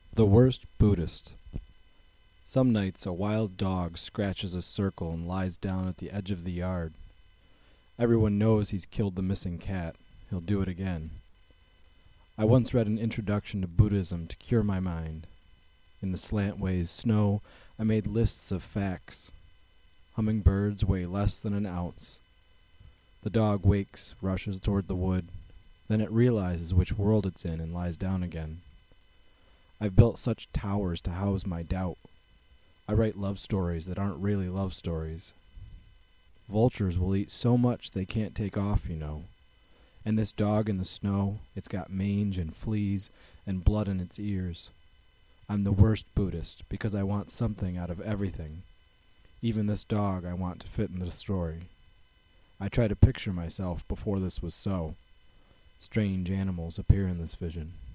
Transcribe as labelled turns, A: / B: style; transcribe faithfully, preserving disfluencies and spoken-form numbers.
A: The Worst Buddhist. Some nights a wild dog scratches a circle and lies down at the edge of the yard. Everyone knows he's killed the missing cat. He'll do it again. I once read an introduction to Buddhism to cure my mind. In the Slantways snow, I made lists of facts. Hummingbirds weigh less than an ounce. The dog wakes, rushes toward the wood. Then it realizes which world it's in and lies down again. I've built such towers to house my doubt. I write love stories that aren't really love stories. Vultures will eat so much they can't take off, you know. And this dog in the snow, it's got mange and fleas and blood in its ears. I'm the worst Buddhist because I want something out of everything. Even this dog I want to fit in the story. I try to picture myself before this was so. Strange animals appear in this vision.